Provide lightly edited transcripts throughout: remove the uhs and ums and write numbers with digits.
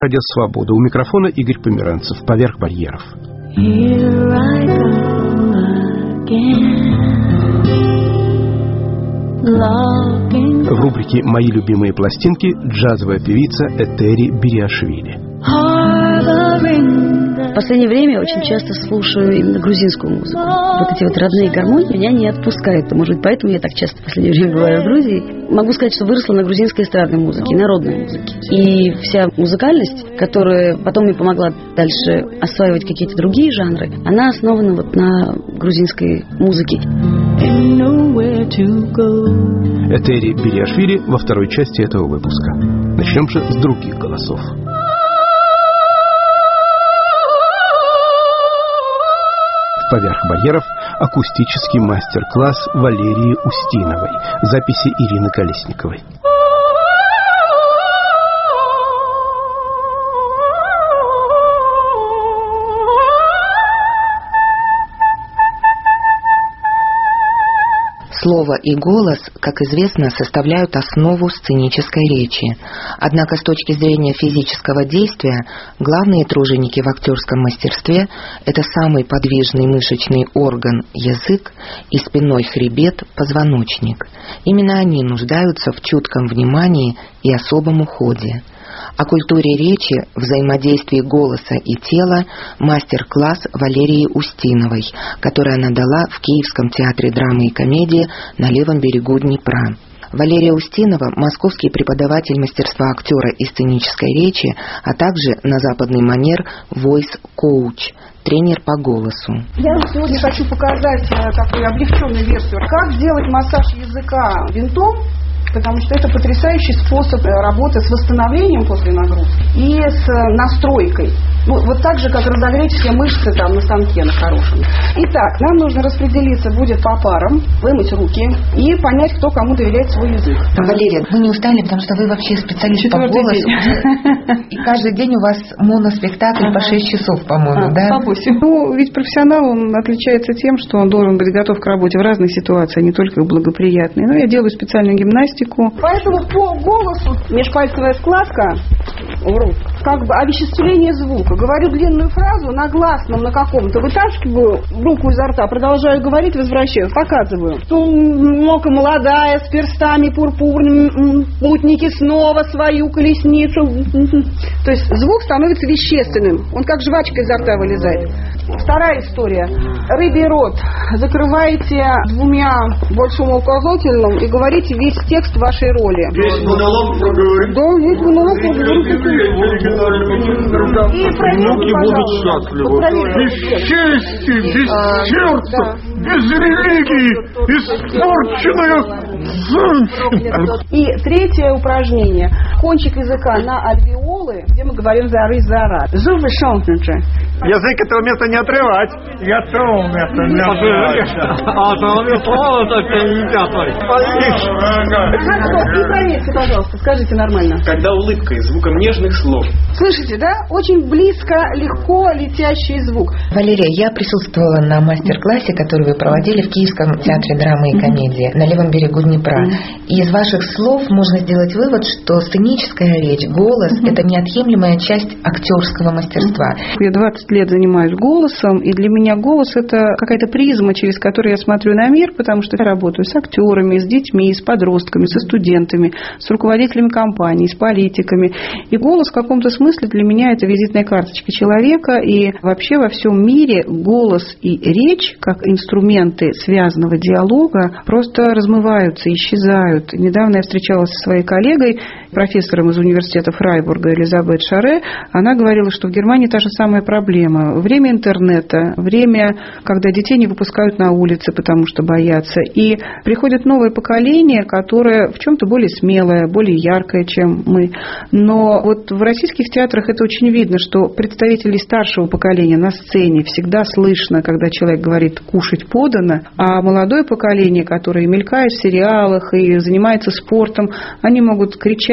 Радио «Свобода». У микрофона Игорь Померанцев. «Поверх барьеров». В рубрике «Мои любимые пластинки» джазовая певица Этери Бириашвили. В последнее время я очень часто слушаю именно грузинскую музыку. Вот эти вот родные гармонии меня не отпускают. Может быть, поэтому я так часто в последнее время бываю в Грузии. Могу сказать, что выросла на грузинской эстрадной музыке, народной музыке. И вся музыкальность, которая потом мне помогла дальше осваивать какие-то другие жанры, она основана вот на грузинской музыке. Этери Бириашвили во второй части этого выпуска. Начнем же с других голосов. «Поверх барьеров» акустический мастер-класс Валерии Устиновой. Записи Ирины Колесниковой. Слово и голос, как известно, составляют основу сценической речи. Однако с точки зрения физического действия, главные труженики в актерском мастерстве – это самый подвижный мышечный орган – язык и спинной хребет – позвоночник. Именно они нуждаются в чутком внимании и особом уходе. О культуре речи, взаимодействии голоса и тела мастер-класс Валерии Устиновой, который она дала в Киевском театре драмы и комедии на левом берегу Днепра. Валерия Устинова – московский преподаватель мастерства актера и сценической речи, а также на западный манер voice-коуч, тренер по голосу. Я вам сегодня хочу показать такую облегченную версию, как сделать массаж языка винтом, потому что это потрясающий способ работы с восстановлением после нагрузки и с настройкой. Вот так же, как разогреть все мышцы там на станке на хорошем. Итак, нам нужно распределиться будет по парам, вымыть руки и понять, кто кому доверяет свой язык. Валерия, вы не устали, потому что вы вообще специалист по голосу. И каждый день у вас моноспектакль по 6 часов, по-моему, да? По 8. Ну, ведь профессионал, он отличается тем, что он должен быть готов к работе в разных ситуациях, не только благоприятные. Но я делаю специальную гимнастику. Поэтому по голосу межпальцевая складка, как бы овеществление звука. Говорю длинную фразу на гласном, на каком-то, вытаскиваю руку изо рта, продолжаю говорить, возвращаю, показываю. Нока молодая, с перстами пурпурными, путники снова свою колесницу. То есть звук становится вещественным. Он как жвачка изо рта вылезает. Вторая история. Рыбий рот. Закрываете двумя большим указательным и говорите весь текст вашей роли. Есть монолог проговорить. Да, есть монолог проговорить. И проверьте, пожалуйста. Без чести, без сердца, без религии, испорченная. И третье упражнение. Кончик языка на альвеолы, где мы говорим за ры, за ра. Зубы шомкнуты. Язык этого места не отрывать. Я того места не отрывать. А того места И проверьте, пожалуйста, скажите нормально. Когда улыбка и звуком нежных слов. Слышите, да? Очень близко, легко летящий звук. Валерия, я присутствовала на мастер-классе, который вы проводили в Киевском театре драмы и комедии на левом берегу Днепра. И из ваших слов можно сделать вывод, что сценическая речь, голос – это неотъемлемая часть актерского мастерства. Я 20 лет занимаюсь голосом, и для меня голос – это какая-то призма, через которую я смотрю на мир, потому что я работаю с актерами, с детьми, с подростками, со студентами, с руководителями компаний, с политиками. И голос в каком-то смысле для меня – это визитная карточка человека, и вообще во всем мире голос и речь, как инструменты связанного диалога, просто размываются, исчезают. Недавно я встречалась со своей коллегой, профессором из университета Фрайбурга Элизабет Шаре. Она говорила, что в Германии та же самая проблема. Время интернета, время, когда детей не выпускают на улицы, потому что боятся. И приходит новое поколение, которое в чем-то более смелое, более яркое, чем мы. Но вот в российских театрах это очень видно, что представителей старшего поколения на сцене всегда слышно, когда человек говорит «кушать подано», а молодое поколение, которое мелькает в сериалах и занимается спортом, они могут кричать,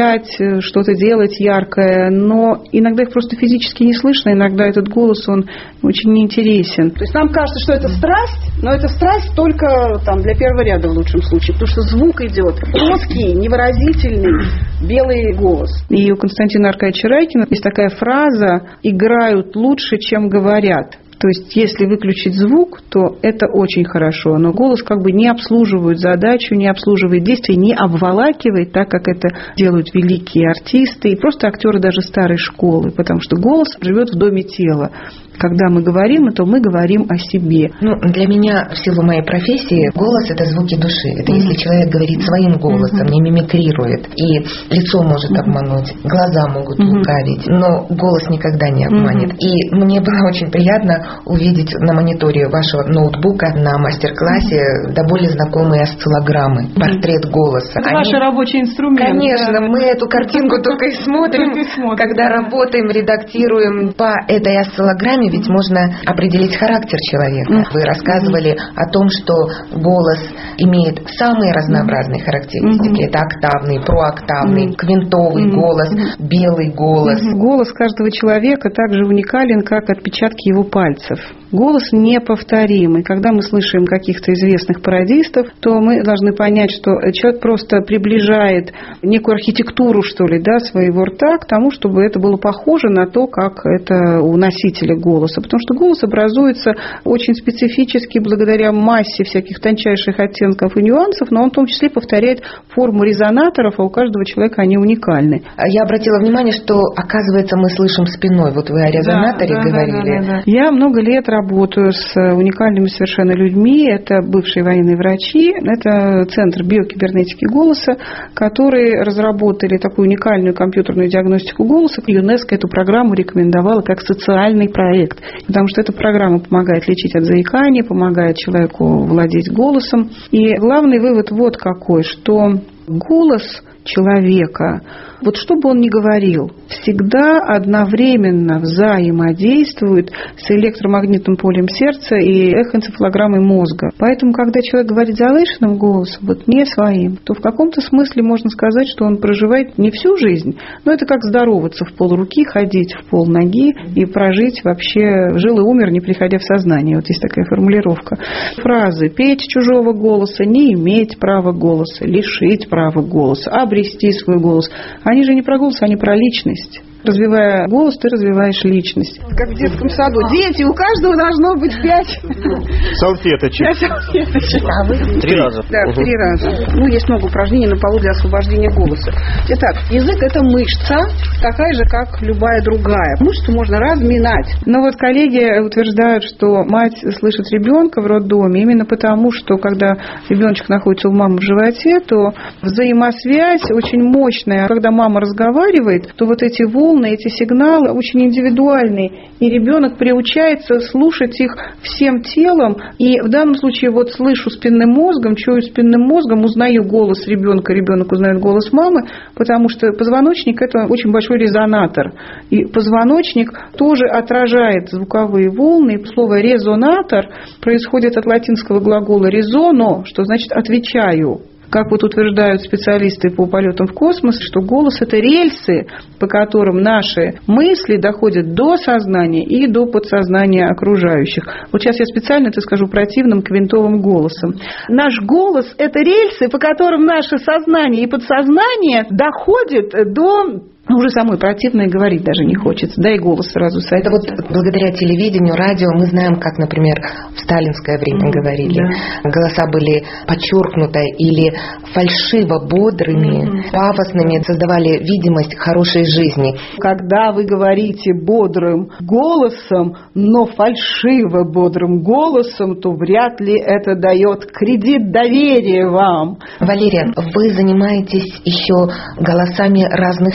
кричать, что-то делать яркое, но иногда их просто физически не слышно, иногда этот голос, он очень неинтересен. То есть нам кажется, что это страсть, но это страсть только там, для первого ряда в лучшем случае, потому что звук идет плоский, невыразительный, белый голос. И у Константина Аркадьевича Райкина есть такая фраза: «Играют лучше, чем говорят». То есть, если выключить звук, то это очень хорошо. Но голос как бы не обслуживает задачу, не обслуживает действие, не обволакивает, так как это делают великие артисты и просто актеры даже старой школы. Потому что голос живет в доме тела. Когда мы говорим, то мы говорим о себе. Для меня, в силу моей профессии, голос – это звуки души. Это если человек говорит своим голосом, не мимикрирует. И лицо может обмануть, глаза могут лукавить, но голос никогда не обманет. И мне было очень приятно увидеть на мониторе вашего ноутбука на мастер-классе до боли знакомые осциллограммы, портрет голоса. Это ваш рабочий инструмент. Конечно, мы эту картинку только и смотрим, когда работаем, редактируем по этой осциллограмме. Ведь можно определить характер человека. Вы рассказывали о том, что голос имеет самые разнообразные характеристики. Это октавный, прооктавный, квинтовый голос, белый голос. Голос каждого человека также уникален, как отпечатки его пальцев. Голос неповторимый. Когда мы слышим каких-то известных пародистов, то мы должны понять, что человек просто приближает некую архитектуру, что ли, своего рта к тому, чтобы это было похоже на то, как это у носителя голоса. Потому что голос образуется очень специфически благодаря массе всяких тончайших оттенков и нюансов, но он в том числе повторяет форму резонаторов, а у каждого человека они уникальны. Я обратила внимание, что, оказывается, мы слышим спиной. Вот вы о резонаторе говорили. Да. Я много лет работаю с уникальными совершенно людьми. Это бывшие военные врачи. Это Центр биокибернетики голоса, которые разработали такую уникальную компьютерную диагностику голоса. ЮНЕСКО эту программу рекомендовала как социальный проект, потому что эта программа помогает лечить от заикания, помогает человеку владеть голосом. И главный вывод вот какой, что голос человека, вот что бы он ни говорил, всегда одновременно взаимодействует с электромагнитным полем сердца и эхоэнцефалограммой мозга. Поэтому, когда человек говорит завышенным голосом, вот не своим, то в каком-то смысле можно сказать, что он проживает не всю жизнь, но это как здороваться в полруки, ходить в полноги и прожить вообще жил и умер, не приходя в сознание. Вот есть такая формулировка. Фразы «петь чужого голоса», «не иметь права голоса», «лишить права голоса», «обрести свой голос». Они же не про голос, они про личность. Развивая голос, ты развиваешь личность. Как в детском саду. Дети, у каждого должно быть 5 салфеточек. 5 салфеточек. 3 раза. Да, 3 раза. Есть много упражнений на полу для освобождения голоса. Итак, язык – это мышца, такая же, как любая другая. Мышцу можно разминать. Но вот коллеги утверждают, что мать слышит ребенка в роддоме именно потому, что когда ребеночек находится у мамы в животе, то взаимосвязь очень мощная. Когда мама разговаривает, то вот эти волны, эти сигналы очень индивидуальные, и ребенок приучается слушать их всем телом. И в данном случае вот слышу спинным мозгом, чую спинным мозгом, узнаю голос ребенка, ребенок узнает голос мамы, потому что позвоночник – это очень большой резонатор. И позвоночник тоже отражает звуковые волны. И слово «резонатор» происходит от латинского глагола «резоно», что значит «отвечаю». Как вот утверждают специалисты по полетам в космос, что голос – это рельсы, по которым наши мысли доходят до сознания и до подсознания окружающих. Вот сейчас я специально это скажу противным квинтовым голосом. Наш голос – это рельсы, по которым наше сознание и подсознание доходят до... Уже самой противно и говорить даже не хочется. Да и голос сразу садится. Это вот благодаря телевидению, радио мы знаем, как, например, в сталинское время говорили. Да. Голоса были подчеркнуто или фальшиво бодрыми, пафосными, создавали видимость хорошей жизни. Когда вы говорите бодрым голосом, но фальшиво бодрым голосом, то вряд ли это дает кредит доверия вам. Валерия, вы занимаетесь еще голосами разных стилей.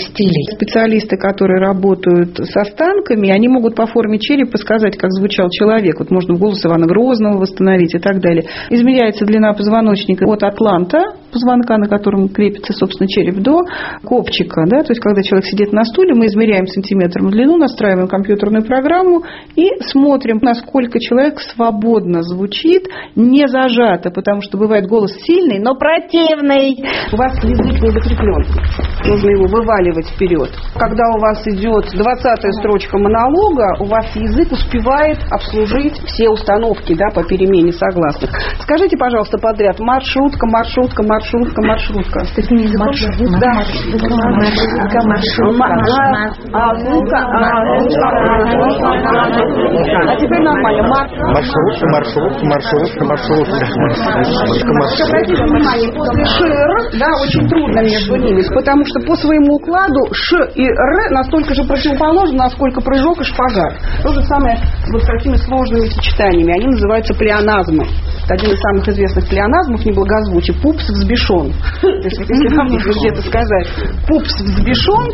Специалисты, которые работают с останками, они могут по форме черепа сказать, как звучал человек. Вот можно голос Ивана Грозного восстановить и так далее. Измеряется длина позвоночника от атланта, позвонка, на котором крепится, собственно, череп, до копчика. Да? То есть, когда человек сидит на стуле, мы измеряем сантиметром длину, настраиваем компьютерную программу и смотрим, насколько человек свободно звучит, не зажато, потому что бывает голос сильный, но противный. У вас язык не закреплен. Нужно его вываливать вперед. Когда у вас идет 20-я строчка монолога, у вас язык успевает обслужить все установки, да, по перемене согласных. Скажите, пожалуйста, подряд: маршрутка, маршрутка, маршрутка, маршрутка. С таким языком? Да. А теперь нормально. Маршрутка, маршрутка, маршрутка, маршрутка. Обратите внимание, после ШР, да, очень трудно между ними, потому что по своему укладу Ш и Р настолько же противоположны, насколько прыжок и шпагат. То же самое вот с такими сложными сочетаниями. Они называются плеоназмы. Один из самых известных плеоназмов, неблагозвучий: пупс взбешен. То есть, если вам нужно где-то сказать пупс взбешен,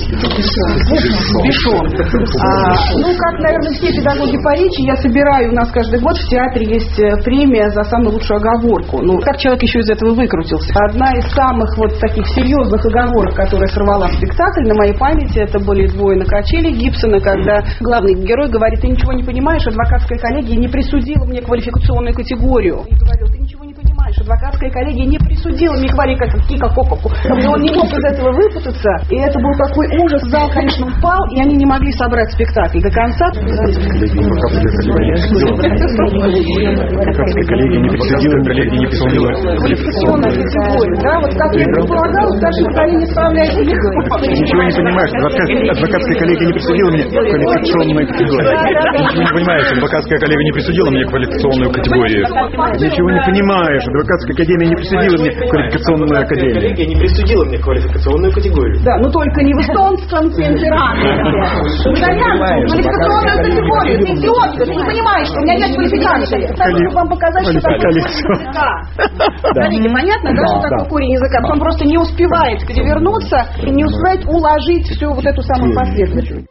ну, как, наверное, все педагоги по речи, я собираю, у нас каждый год в театре есть премия за самую лучшую оговорку. Ну, как человек еще из этого выкрутился? Одна из самых вот таких серьезных оговорок, которая сорвала спектакль на моей памяти, это были «Двое на качели» Гибсона, когда главный герой говорит: ты ничего не понимаешь, адвокатская коллегия не присудила мне квалификационную категорию. И говорил: ты ничего не понимаешь, адвокатская коллегия не присудила мне квалификацию. Он не мог из этого выпутаться, и это был такой ужас. Зал, конечно, упал, и они не могли собрать спектакль до конца. Адвокатская коллегия не присудила квалификационную категорию. Да, вот как я предполагала, даже они не справляются. Ничего не понимаешь, адвокатская коллегия не присудила мне квалификационную категорию. Ничего не понимаешь, адвокатская коллегия не присудила мне квалификационную категорию. Ничего не понимаешь, адвокатская академия не присудила мне квалификационную академию. Коллегия не присудила мне квалификационную категорию. Да, но только не в эстонском темпераменте. Квалификационную категорию. Ты идиотка, ты не понимаешь, что у меня нет квалификации. Хочу вам показать, что такое языка. Смотрите, понятно, да, что такое корень языка? Он просто не успевает перевернуться и не успевает уложить всю вот эту самую последовательность.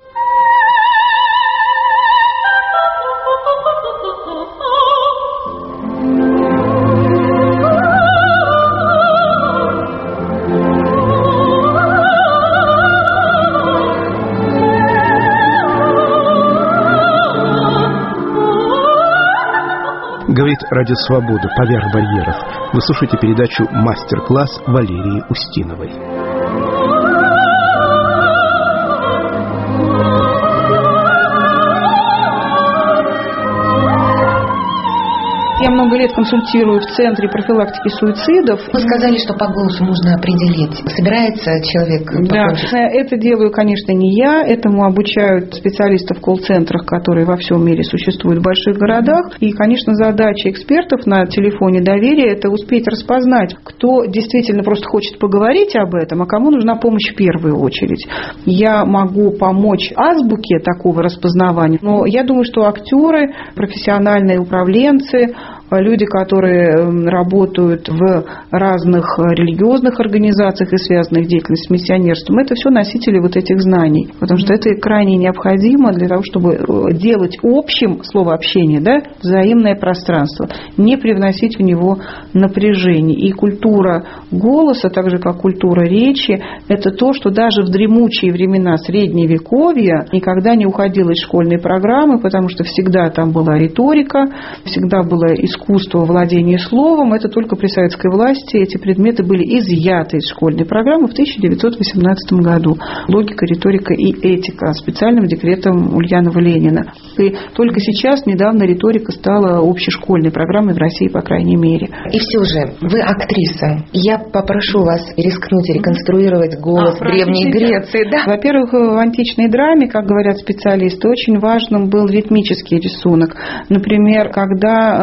Говорит Радио Свобода «Поверх барьеров». Вы слушаете передачу «Мастер-класс» Валерии Устиновой. Я много лет консультирую в Центре профилактики суицидов. Вы сказали, что по голосу можно определить, собирается человек покончить. Да, это делаю, конечно, не я. Этому обучают специалистов в колл-центрах, которые во всем мире существуют в больших городах. И, конечно, задача экспертов на телефоне доверия – это успеть распознать, кто действительно просто хочет поговорить об этом, а кому нужна помощь в первую очередь. Я могу помочь азбуке такого распознавания, но я думаю, что актеры, профессиональные управленцы, люди, которые работают в разных религиозных организациях и связанных деятельностью с миссионерством, это все носители вот этих знаний, потому что это крайне необходимо для того, чтобы делать общим слово общение, да, взаимное пространство, не привносить в него напряжение. И культура голоса, так же как культура речи, это то, что даже в дремучие времена Средневековья никогда не уходило из школьной программы, потому что всегда там была риторика, всегда было искусство владения словом. Это только при советской власти эти предметы были изъяты из школьной программы в 1918 году. Логика, риторика и этика специальным декретом Ульянова Ленина. И только сейчас, недавно, риторика стала общешкольной программой в России, по крайней мере. И все же, вы актриса. Я попрошу вас рискнуть реконструировать голос Древней Греции. Да? Во-первых, в античной драме, как говорят специалисты, очень важным был ритмический рисунок. Например, когда греки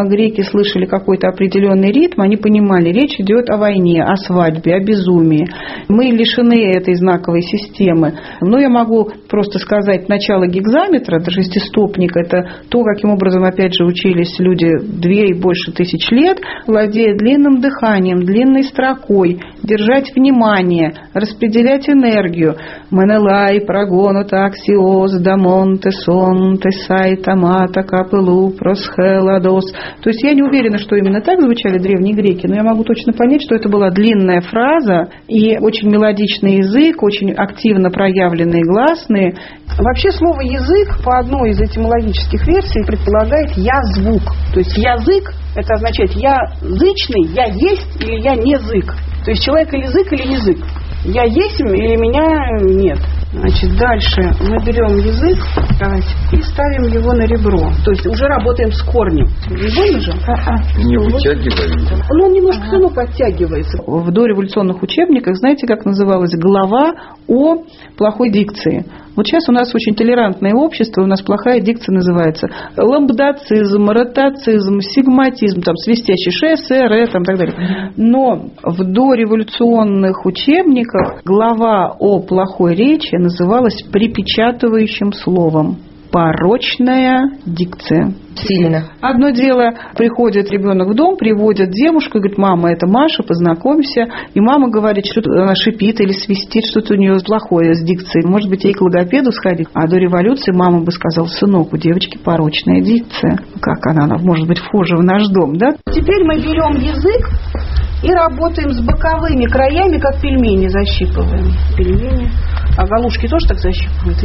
если слышали какой-то определенный ритм, они понимали, речь идет о войне, о свадьбе, о безумии. Мы лишены этой знаковой системы. Но я могу просто сказать, начало гигзаметра, это шестистопник, это то, каким образом, опять же, учились люди 2 и больше тысяч лет, владея длинным дыханием, длинной строкой, держать внимание, распределять энергию. Менелай, прогону, таксиоз, дамонте, сонте, сайта, мата, капелу, просхеладос. То есть я не уверена, что именно так звучали древние греки, но я могу точно понять, что это была длинная фраза и очень мелодичный язык, очень активно проявленные гласные. Вообще слово «язык» по одной из этимологических версий предполагает «я-звук». То есть язык – это означает «я зычный», «я есть» или «я не зык». То есть человек или язык, или язык. Я есть или меня нет. Значит, дальше мы берем язык, давайте, и ставим его на ребро. То есть уже работаем с корнем. Видно же? Не вытягиваем. Ну, он немножко все равно подтягивается. В дореволюционных учебниках, знаете, как называлась глава о плохой дикции? Вот сейчас у нас очень толерантное общество, у нас плохая дикция называется ламбдацизм, ротацизм, сигматизм, там, свистящий ш, с, р, там, так далее. Но в дореволюционных учебниках глава о плохой речи называлась припечатывающим словом. Порочная дикция. Сильно. Одно дело, приходит ребенок в дом, приводит девушку и говорит: мама, это Маша, познакомься. И мама говорит, что она шипит или свистит, что-то у нее плохое с дикцией. Может быть, ей к логопеду сходить. А до революции мама бы сказала: сынок, у девочки порочная дикция. Как она может быть вхожа в наш дом, да? Теперь мы берем язык и работаем с боковыми краями, как пельмени защипываем. Пельмени. А галушки тоже так защипывают?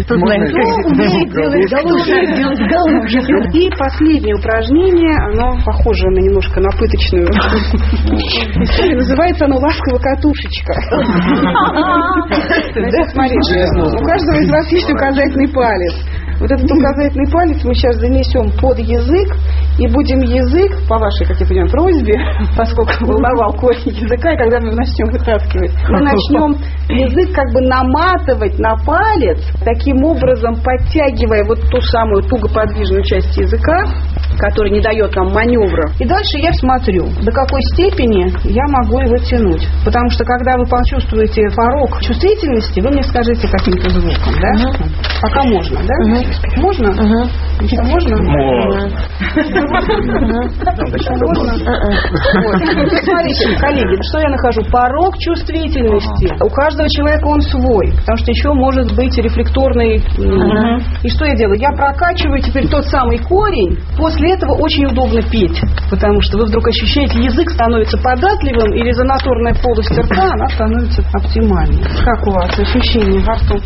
И последнее упражнение, оно похоже немножко на пыточную историю. Называется оно «Ласковая катушечка». Смотрите, у каждого из вас есть указательный палец. Вот этот указательный палец мы сейчас занесем под язык и будем язык, по вашей, как я понимаю, просьбе, поскольку волновал корень языка, и когда мы начнем вытаскивать, мы начнем язык как бы наматывать на палец, таким образом подтягивая вот ту самую тугоподвижную часть языка, которая не дает нам маневра. И дальше я смотрю, до какой степени я могу его тянуть. Потому что когда вы почувствуете порог чувствительности, вы мне скажите каким-то звуком, да? Пока можно, да? Можно? Можно? Смотрите, коллеги, что я нахожу? Порог чувствительности. У каждого человека он свой, потому что еще может быть рефлекторный. И что я делаю? Я прокачиваю теперь тот самый корень. После этого очень удобно петь, потому что вы вдруг ощущаете, язык становится податливым, и резонаторная полость рта, она становится оптимальной. Как у вас ощущение во рту?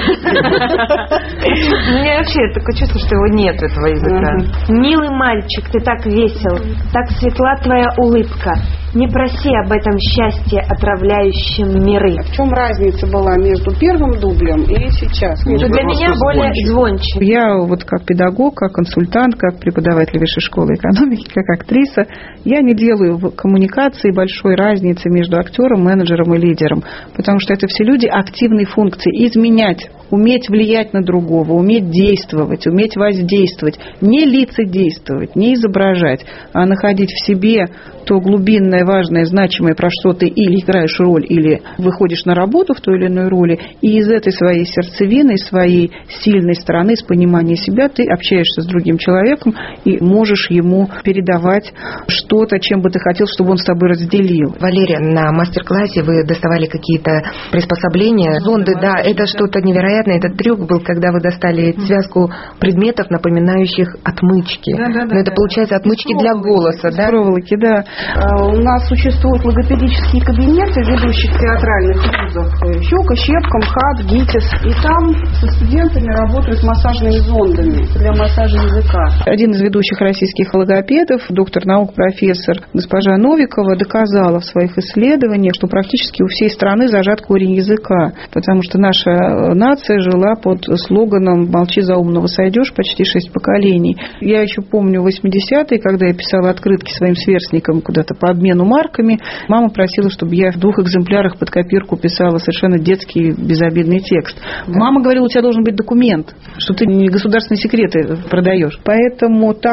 У меня вообще такое чувство, что его нет, этого языка. Милый мальчик, ты так весел, так светла твоя улыбка. Не проси об этом счастье, отравляющем миры. В чем разница была между первым дублем и сейчас? Для меня более звонче. Я вот как педагог, как консультант, как преподаватель Высшей школы экономики, как актриса, я не делаю в коммуникации большой разницы между актером, менеджером и лидером, потому что это все люди активной функции. Изменять, уметь влиять на другого, уметь действовать, уметь воздействовать, не лицедействовать, не изображать, а находить в себе то глубинное, важное, значимое, про что ты или играешь роль, или выходишь на работу в той или иной роли, и из этой своей сердцевины, своей сильной стороны, с понимания себя, ты общаешься с другим человеком и можешь ему передавать что-то, чем бы ты хотел, чтобы он с тобой разделил. Валерия, на мастер-классе вы доставали какие-то приспособления, зонды, да, это что-то невероятное. Этот трюк был, когда вы достали связку предметов, напоминающих отмычки. Но это получается отмычки для голоса, да? Проволоки, да. У нас существуют логопедические кабинеты в ведущих театральных вузах. Щелка, Щепка, МХАТ, ГИТИС. И там со студентами работают массажными зондами для массажа языка. Один из ведущих российских логопедов, доктор наук, профессор госпожа Новикова, доказала в своих исследованиях, что практически у всей страны зажат корень языка, потому что наша нация жила под слоганом «Молчи, за умного сойдешь» почти 6 поколений. Я еще помню 80-е, когда я писала открытки своим сверстникам куда-то по обмену марками. Мама просила, чтобы я в 2 экземплярах под копирку писала совершенно детский безобидный текст. Мама говорила, у тебя должен быть документ, что ты не государственные секреты продаешь. Поэтому та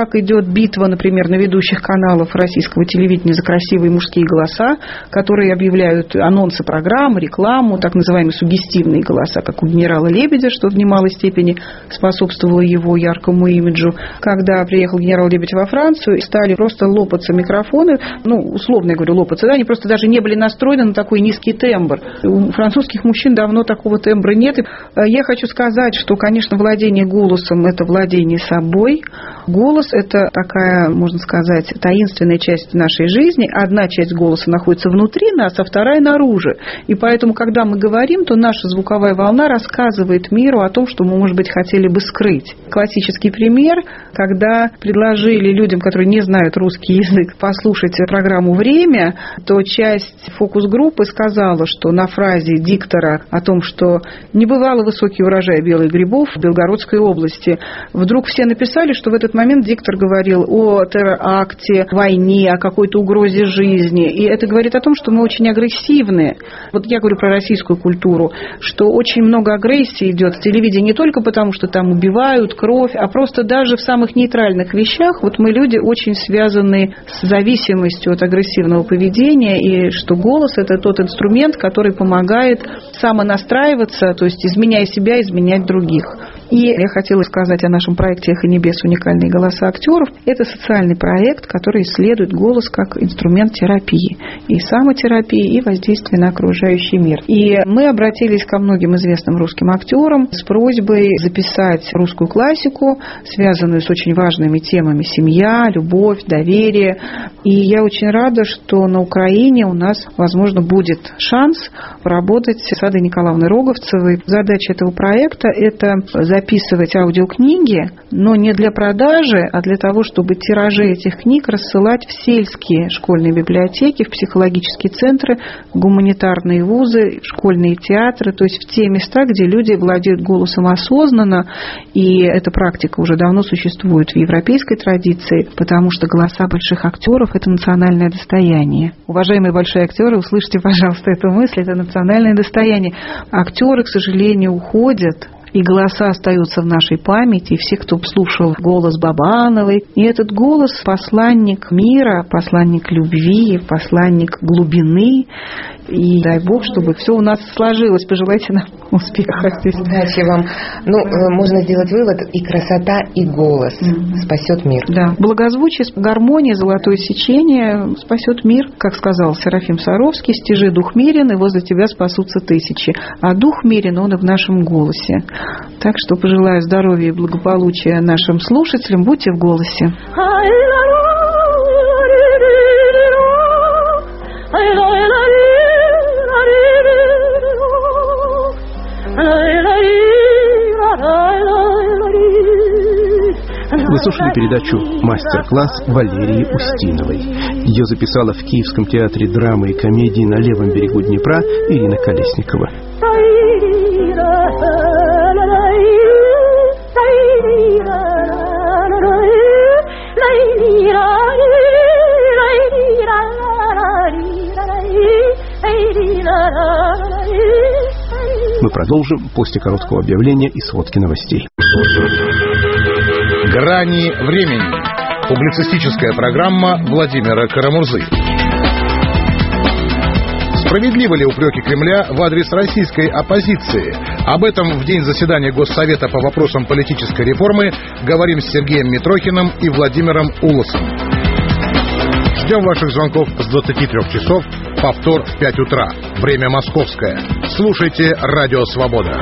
как идет битва, например, на ведущих каналов российского телевидения за красивые мужские голоса, которые объявляют анонсы программ, рекламу, так называемые суггестивные голоса, как у генерала Лебедя, что в немалой степени способствовало его яркому имиджу. Когда приехал генерал Лебедь во Францию, стали просто лопаться микрофоны, условно я говорю, лопаться, да, они просто даже не были настроены на такой низкий тембр. У французских мужчин давно такого тембра нет. И я хочу сказать, что, конечно, владение голосом – это владение собой. Голос – это такая, можно сказать, таинственная часть нашей жизни. Одна часть голоса находится внутри нас, а вторая наружу. И поэтому, когда мы говорим, то наша звуковая волна рассказывает миру о том, что мы, может быть, хотели бы скрыть. Классический пример, когда предложили людям, которые не знают русский язык, послушать программу «Время», то часть фокус-группы сказала, что на фразе диктора о том, что не бывало высокий урожай белых грибов в Белгородской области, вдруг все написали, что в этот момент диктор говорил о теракте, войне, о какой-то угрозе жизни. И это говорит о том, что мы очень агрессивны. Вот я говорю про российскую культуру, что очень много агрессии идет в телевидении не только потому, что там убивают, кровь, а просто даже в самых нейтральных вещах. Вот мы люди очень связаны с зависимостью от агрессивного поведения, и что голос – это тот инструмент, который помогает самонастраиваться, то есть изменяя себя, изменять других. И я хотела сказать о нашем проекте «Эхо небес. Уникальные голоса актеров». Это социальный проект, который исследует голос как инструмент терапии. И самотерапии, и воздействия на окружающий мир. И мы обратились ко многим известным русским актерам с просьбой записать русскую классику, связанную с очень важными темами: семья, любовь, доверие. И я очень рада, что на Украине у нас, возможно, будет шанс поработать с Адой Николаевной Роговцевой. Задача этого проекта – это записывать аудиокниги, но не для продажи, а для того, чтобы тиражи этих книг рассылать в сельские школьные библиотеки, в психологические центры, гуманитарные вузы, школьные театры, то есть в те места, где люди владеют голосом осознанно, и эта практика уже давно существует в европейской традиции, потому что голоса больших актеров – это национальное достояние. Уважаемые большие актеры, услышьте, пожалуйста, эту мысль, это национальное достояние. Актеры, к сожалению, уходят, и голоса остаются в нашей памяти, и все, кто слушал голос Бабановой. И этот голос – посланник мира, посланник любви, посланник глубины. И дай Бог, чтобы все у нас сложилось. Пожелайте нам успеха здесь. Удачи вам. Можно сделать вывод: и красота, и голос спасет мир. Да. Благозвучие, гармония, золотое сечение спасет мир. Как сказал Серафим Саровский: стяжи дух мирен, и возле тебя спасутся тысячи. А дух мирен, он и в нашем голосе. Так что пожелаю здоровья и благополучия нашим слушателям. Будьте в голосе. Вы слушали передачу «Мастер-класс» Валерии Устиновой. Ее записала в Киевском театре драмы и комедии на левом берегу Днепра Ирина Колесникова. Мы продолжим после короткого объявления и сводки новостей. «Грани времени». Публицистическая программа Владимира Карамурзы. Справедливы ли упреки Кремля в адрес российской оппозиции? Об этом в день заседания Госсовета по вопросам политической реформы говорим с Сергеем Митрохиным и Владимиром Улосом. Ждем ваших звонков с 23 часов, повтор в 5 утра. Время московское. Слушайте «Радио Свобода».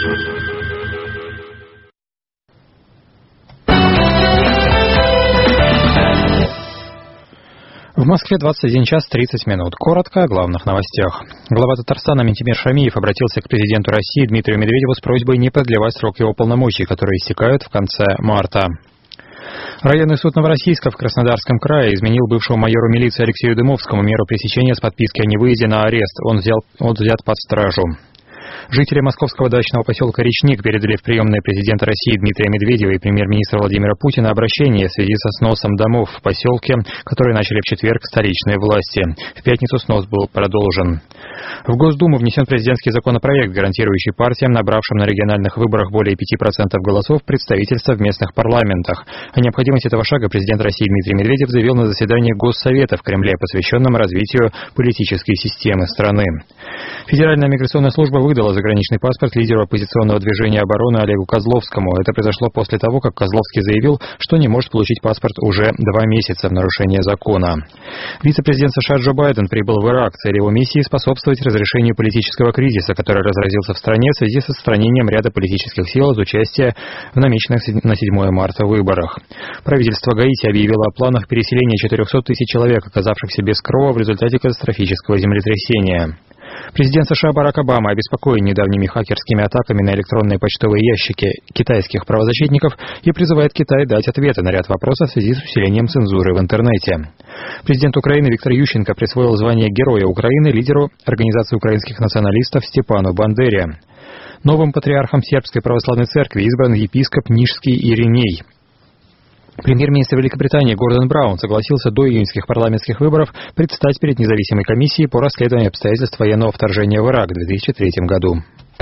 В Москве 21 час 30 минут. Коротко о главных новостях. Глава Татарстана Ментимир Шамиев обратился к президенту России Дмитрию Медведеву с просьбой не продлевать срок его полномочий, которые истекают в конце марта. Районный суд Новороссийска в Краснодарском крае изменил бывшему майору милиции Алексею Дымовскому меру пресечения с подписки о невыезде на арест. Он взят под стражу. Жители московского дачного поселка Речник передали в приемные президента России Дмитрия Медведева и премьер-министра Владимира Путина обращение в связи со сносом домов в поселке, которые начали в четверг столичные власти. В пятницу снос был продолжен. В Госдуму внесен президентский законопроект, гарантирующий партиям, набравшим на региональных выборах более 5% голосов, представительства в местных парламентах. О необходимости этого шага президент России Дмитрий Медведев заявил на заседании Госсовета в Кремле, посвященном развитию политической системы страны. Федеральная миграционная служба выдала заграничный паспорт лидеру оппозиционного движения «Оборона» Олегу Козловскому. Это произошло после того, как Козловский заявил, что не может получить паспорт уже 2 месяца в нарушение закона. Вице-президент США Джо Байден прибыл в Ирак. Цель его миссии – способствовать разрешению политического кризиса, который разразился в стране в связи с отстранением ряда политических сил от участия в намеченных на 7 марта выборах. Правительство Гаити объявило о планах переселения 400 тысяч человек, оказавшихся без крова в результате катастрофического землетрясения. Президент США Барак Обама обеспокоен недавними хакерскими атаками на электронные почтовые ящики китайских правозащитников и призывает Китай дать ответы на ряд вопросов в связи с усилением цензуры в интернете. Президент Украины Виктор Ющенко присвоил звание Героя Украины лидеру Организации украинских националистов Степану Бандере. Новым патриархом Сербской православной церкви избран епископ Нижский Ириней. Премьер-министр Великобритании Гордон Браун согласился до июньских парламентских выборов предстать перед независимой комиссией по расследованию обстоятельств военного вторжения в Ирак в 2003 году.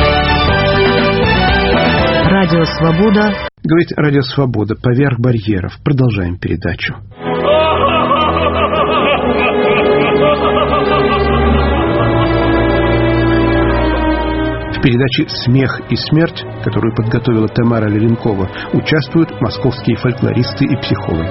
Радио «Свобода». Говорит Радио «Свобода». Поверх барьеров. Продолжаем передачу. В передаче «Смех и смерть», которую подготовила Тамара Леленкова, участвуют московские фольклористы и психологи.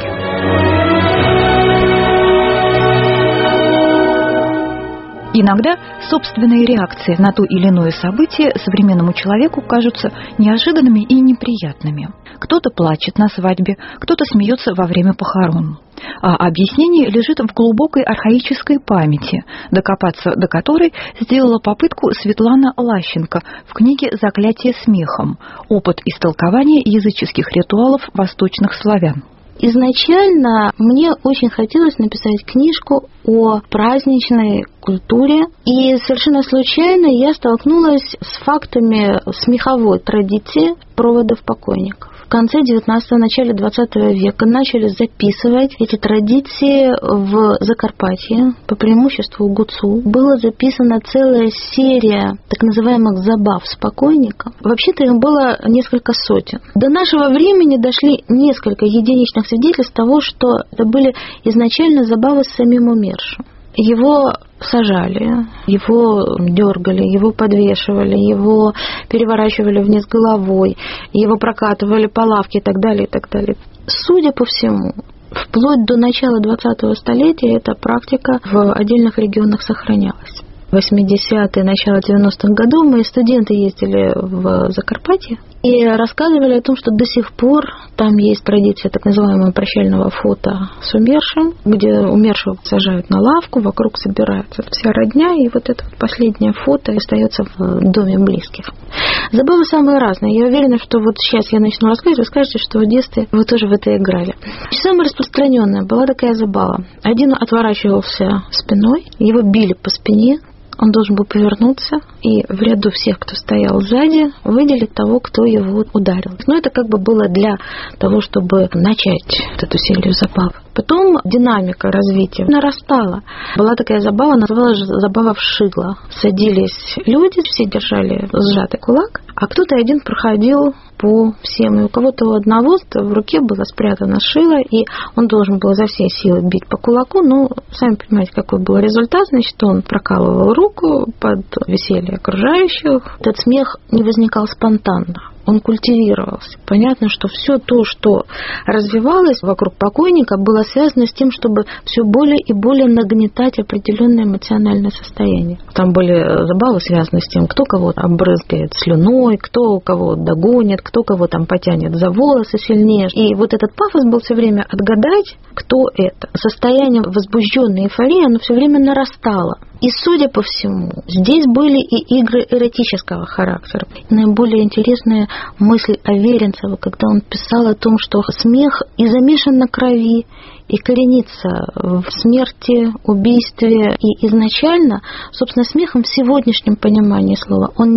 Иногда собственные реакции на то или иное событие современному человеку кажутся неожиданными и неприятными. Кто-то плачет на свадьбе, кто-то смеется во время похорон. А объяснение лежит в глубокой архаической памяти, докопаться до которой сделала попытку Светлана Лащенко в книге «Заклятие смехом. Опыт истолкования языческих ритуалов восточных славян». Изначально мне очень хотелось написать книжку о праздничной культуре, и совершенно случайно я столкнулась с фактами смеховой традиции проводов покойников. В конце 19-го, начале 20 века начали записывать эти традиции в Закарпатье, по преимуществу ГУЦУ. Была записана целая серия так называемых забав с покойником. Вообще-то им было несколько сотен. До нашего времени дошли несколько единичных свидетельств того, что это были изначально забавы с самим умершим. Его сажали, его дергали, его подвешивали, его переворачивали вниз головой, его прокатывали по лавке и так далее, и так далее. Судя по всему, вплоть до начала 20-го столетия эта практика в отдельных регионах сохранялась. В 80-е, начало 90-х годов мои студенты ездили в Закарпатье и рассказывали о том, что до сих пор там есть традиция так называемого прощального фото с умершим, где умершего сажают на лавку, вокруг собирается вся родня, и вот это последнее фото остается в доме близких. Забавы самые разные. Я уверена, что вот сейчас я начну рассказывать, вы скажете, что в детстве вы тоже в это играли. Самая распространенная была такая забава. Один отворачивался спиной, его били по спине, он должен был повернуться и в ряду всех, кто стоял сзади, выделить того, кто его ударил. Но это как бы было для того, чтобы начать вот эту серию забав. Потом динамика развития нарастала. Была такая забава, называлась забава вшигла. Садились люди, все держали сжатый кулак, а кто-то один проходил по всем. И у кого-то у одного в руке было спрятано шило, и он должен был за все силы бить по кулаку. Ну, сами понимаете, какой был результат. Значит, он прокалывал руку под веселье окружающих. Этот смех не возникал спонтанно. Он культивировался. Понятно, что все то, что развивалось вокруг покойника, было связано с тем, чтобы все более и более нагнетать определенное эмоциональное состояние. Там были забавы, связанные с тем, кто кого обрызгает слюной, кто кого догонит, кто кого там потянет за волосы сильнее. И вот этот пафос был все время отгадать, кто это. Состояние возбужденной эйфории, оно все время нарастало. И, судя по всему, здесь были и игры эротического характера. Наиболее интересная мысль Аверинцева, когда он писал о том, что смех и замешан на крови, и коренится в смерти, убийстве. И изначально, собственно, смехом в сегодняшнем понимании слова он не был.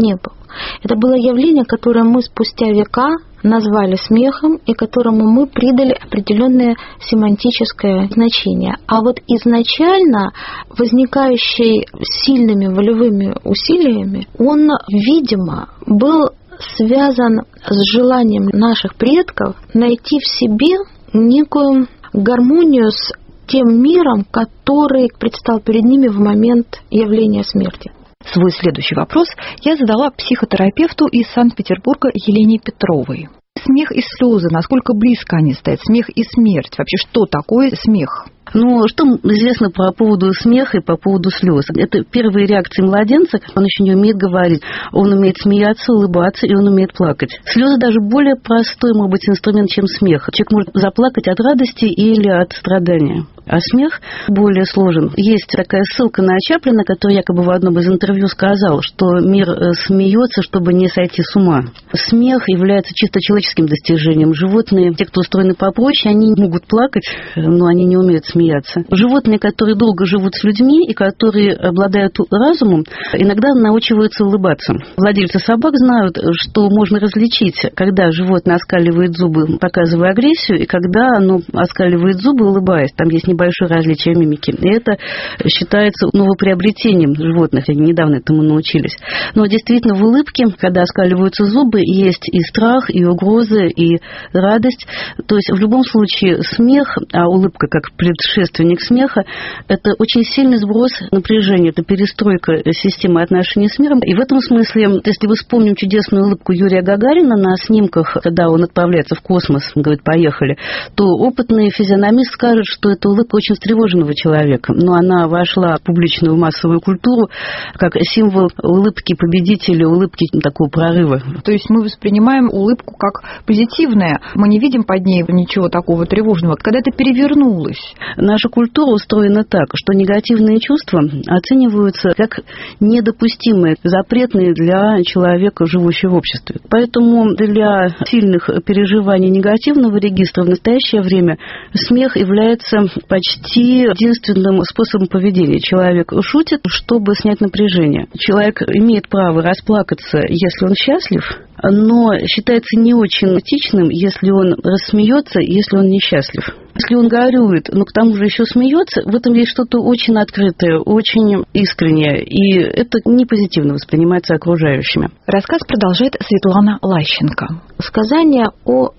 Это было явление, которое мы спустя века назвали смехом и которому мы придали определенное семантическое значение. А вот изначально возникающий сильными волевыми усилиями, он, видимо, был связан с желанием наших предков найти в себе некую гармонию с тем миром, который предстал перед ними в момент явления смерти. Свой следующий вопрос я задала психотерапевту из Санкт-Петербурга Елене Петровой. Смех и слезы, насколько близко они стоят? Смех и смерть. Вообще, что такое смех? Ну, что известно по поводу смеха и по поводу слез? Это первые реакции младенца, он еще не умеет говорить. Он умеет смеяться, улыбаться, и он умеет плакать. Слезы даже более простой, может быть, инструмент, чем смех. Человек может заплакать от радости или от страдания. А смех более сложен. Есть такая ссылка на Чаплина, который якобы в одном из интервью сказал, что мир смеется, чтобы не сойти с ума. Смех является чисто человеческим достижением. Животные, те, кто устроены попроще, они могут плакать, но они не умеют смеяться. Животные, которые долго живут с людьми и которые обладают разумом, иногда научиваются улыбаться. Владельцы собак знают, что можно различить, когда животное оскаливает зубы, показывая агрессию, и когда оно оскаливает зубы, улыбаясь. Там есть небольшое различие мимики. И это считается новоприобретением животных. Они недавно этому научились. Но действительно в улыбке, когда оскаливаются зубы, есть и страх, и угрозы, и радость. То есть в любом случае смех, а улыбка как предшественник смеха, это очень сильный сброс напряжения, это перестройка системы отношений с миром. И в этом смысле, если вы вспомним чудесную улыбку Юрия Гагарина на снимках, когда он отправляется в космос, он говорит, поехали, то опытный физиономист скажет, что это улыбка очень встревоженного человека. Но она вошла в публичную массовую культуру как символ улыбки победителя, улыбки такого прорыва. То есть мы воспринимаем улыбку как позитивное, мы не видим под ней ничего такого тревожного. Когда это перевернулось? Наша культура устроена так, что негативные чувства оцениваются как недопустимые, запретные для человека, живущего в обществе. Поэтому для сильных переживаний негативного регистра в настоящее время смех является почти единственным способом поведения. Человек шутит, чтобы снять напряжение. Человек имеет право расплакаться, если он счастлив, но считается не очень этичным, если он рассмеется, если он несчастлив. Если он горюет, но к тому же еще смеется, в этом есть что-то очень открытое, очень искреннее, и это не позитивно воспринимается окружающими. Рассказ продолжает Светлана Лащенко. Сказание о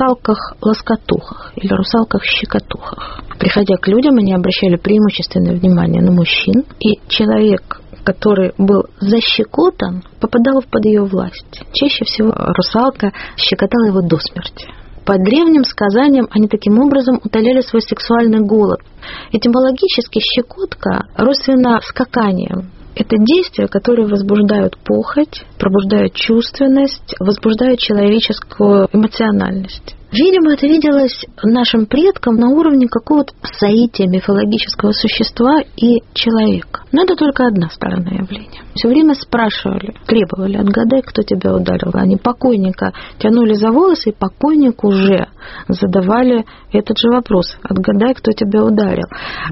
русалках-лоскотухах или русалках-щекотухах. Приходя к людям, они обращали преимущественное внимание на мужчин, и человек, который был защекотан, попадал под ее власть. Чаще всего русалка щекотала его до смерти. По древним сказаниям они таким образом утоляли свой сексуальный голод. Этимологически щекотка родственна скаканием. Это действия, которые возбуждают похоть, пробуждают чувственность, возбуждают человеческую эмоциональность. Видимо, это виделось нашим предкам на уровне какого-то соития мифологического существа и человека. Но это только одна сторона явления. Все время спрашивали, требовали, отгадай, кто тебя ударил. Они покойника тянули за волосы, и покойнику уже задавали этот же вопрос. Отгадай, кто тебя ударил.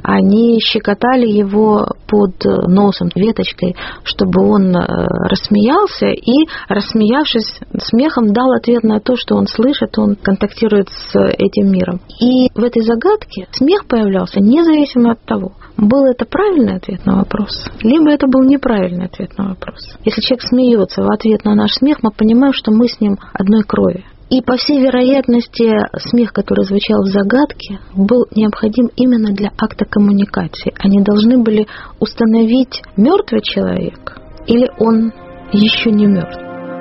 Они щекотали его под носом веточкой, чтобы он рассмеялся, и, рассмеявшись смехом, дал ответ на то, что он слышит, он контактирует с этим миром. И в этой загадке смех появлялся независимо от того, был это правильный ответ на вопрос, либо это был неправильный ответ на вопрос. Если человек смеется в ответ на наш смех, мы понимаем, что мы с ним одной крови. И, по всей вероятности, смех, который звучал в загадке, был необходим именно для акта коммуникации. Они должны были установить, мертвый человек или он еще не мертв.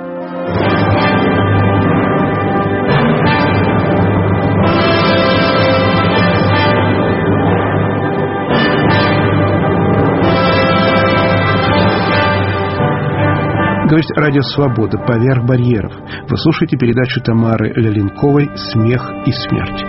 Говорит Радио Свобода «Поверх барьеров». Вы слушаете передачу Тамары Лялинковой «Смех и смерть».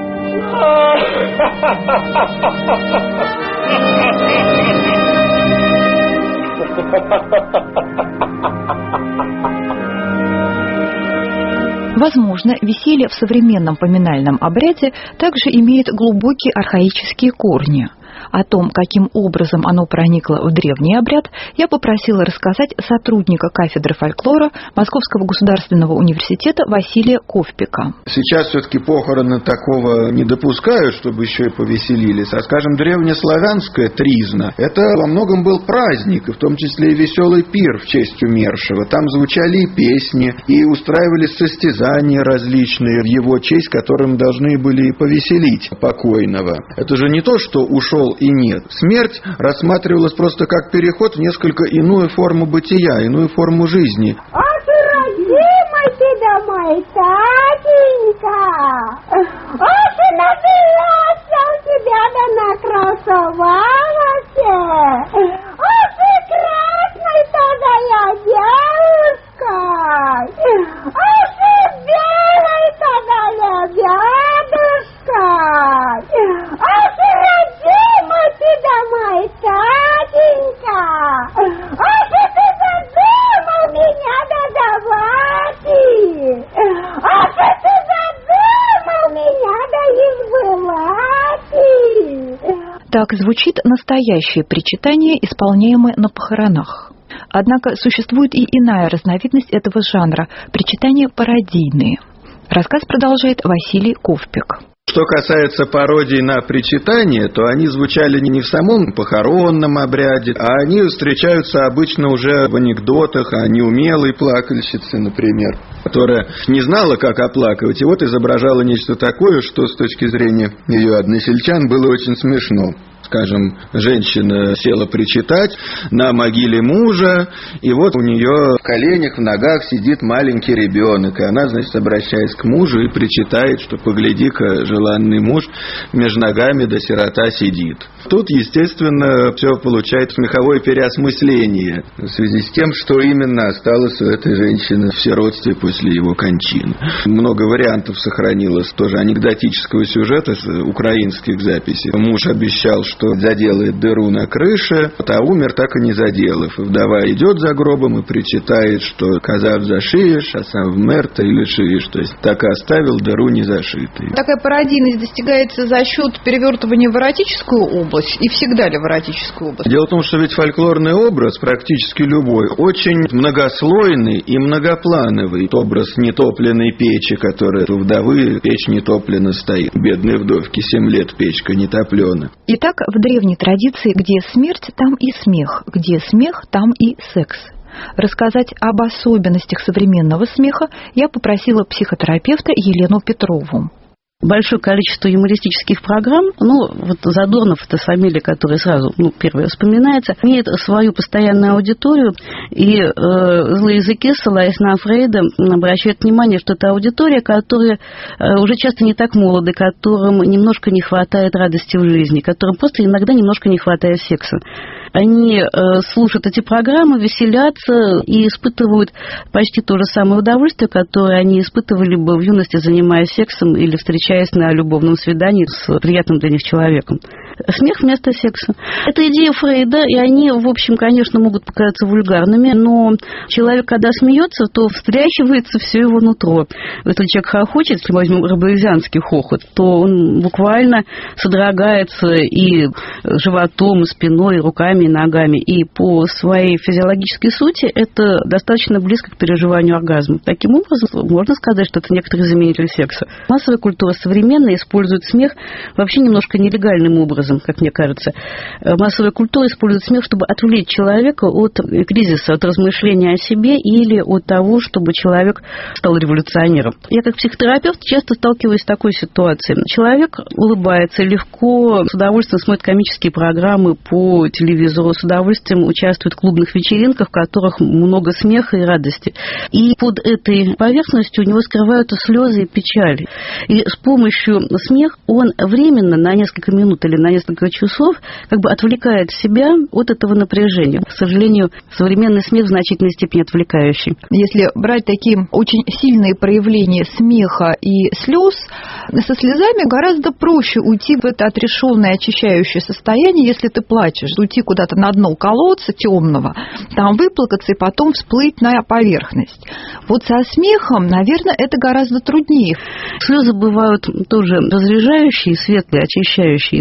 Возможно, веселье в современном поминальном обряде также имеет глубокие архаические корни. О том, каким образом оно проникло в древний обряд, я попросила рассказать сотрудника кафедры фольклора Московского государственного университета Василия Ковпика. Сейчас все-таки похороны такого не допускают, чтобы еще и повеселились. А, скажем, древнеславянская тризна – это во многом был праздник, в том числе и веселый пир в честь умершего. Там звучали и песни, и устраивались состязания различные в его честь, которым должны были повеселить покойного. Это же не то, что ушел и нет. Смерть рассматривалась просто как переход в несколько иную форму бытия, иную форму жизни. Родимый ты домой, Татенька! Ох, и напилася у тебя, да накрасовалась! Ох, и красной тогда я девушка! Ох, и белой тогда я дядушка! Ох, и родимый ты домой, Татенька! Ох, и ты задумал меня додавать! Ах, ты задумал меня да избывать! Так звучит настоящее причитание, исполняемое на похоронах. Однако существует и иная разновидность этого жанра – причитания пародийные. Рассказ продолжает Василий Ковпик. Что касается пародий на причитания, то они звучали не в самом похоронном обряде, а они встречаются обычно уже в анекдотах о неумелой плакальщице, например, которая не знала, как оплакивать, и вот изображала нечто такое, что с точки зрения ее односельчан было очень смешно. Скажем, женщина села причитать на могиле мужа, и вот у нее в коленях, в ногах сидит маленький ребенок, и она, значит, обращаясь к мужу и причитает, что погляди-ка, желанный муж между ногами да сирота сидит. Тут, естественно, все получает смеховое переосмысление в связи с тем, что именно осталось у этой женщины в сиротстве после его кончины. Много вариантов сохранилось тоже анекдотического сюжета с украинских записей. Муж обещал, что заделает дыру на крыше, а умер, так и не заделав. И вдова идет за гробом и причитает, что казав зашиешь, а сам вмер та и лишишь. То есть так и оставил дыру не зашитой. Такая пародийность достигается за счет перевертывания в эротическую область, и всегда ли в эротическую область? Дело в том, что ведь фольклорный образ, практически любой, очень многослойный и многоплановый. Образ нетопленной печи, которая у вдовы печь нетоплена стоит. Бедной вдовке 7 лет печка не топлена. Итак, в древней традиции, где смерть, там и смех, где смех, там и секс. Рассказать об особенностях современного смеха я попросила психотерапевта Елену Петрову. Большое количество юмористических программ, вот Задорнов, это фамилия, которая сразу, первая вспоминается, имеет свою постоянную аудиторию, и злые языки, ссылаясь на Фрейда, обращают внимание, что это аудитория, которая уже часто не так молоды, которым немножко не хватает радости в жизни, которым просто иногда немножко не хватает секса. Они слушают эти программы, веселятся и испытывают почти то же самое удовольствие, которое они испытывали бы в юности, занимаясь сексом или встречаясь на любовном свидании с приятным для них человеком. Смех вместо секса. Это идея Фрейда, и они, в общем, конечно, могут показаться вульгарными, но человек, когда смеется, то встряхивается все его нутро. Если человек хохочет, если возьмем рабовизианский хохот, то он буквально содрогается и животом, и спиной, и руками, и ногами. И по своей физиологической сути это достаточно близко к переживанию оргазма. Таким образом, можно сказать, что это некоторый заменитель секса. Массовая культура современная использует смех вообще немножко нелегальным образом, как мне кажется. Массовая культура использует смех, чтобы отвлечь человека от кризиса, от размышления о себе или от того, чтобы человек стал революционером. Я как психотерапевт часто сталкиваюсь с такой ситуацией. Человек улыбается легко, с удовольствием смотрит комические программы по телевизору, с удовольствием участвует в клубных вечеринках, в которых много смеха и радости. И под этой поверхностью у него скрываются слезы и печали. И с помощью смеха он временно, на несколько минут или на несколько часов, как бы отвлекает себя от этого напряжения. К сожалению, современный смех в значительной степени отвлекающий. Если брать такие очень сильные проявления смеха и слез, со слезами гораздо проще уйти в это отрешенное, очищающее состояние, если ты плачешь, уйти куда-то на дно колодца темного, там выплакаться и потом всплыть на поверхность. Вот со смехом, наверное, это гораздо труднее. Слезы бывают тоже разряжающие, светлые, очищающие. Слезы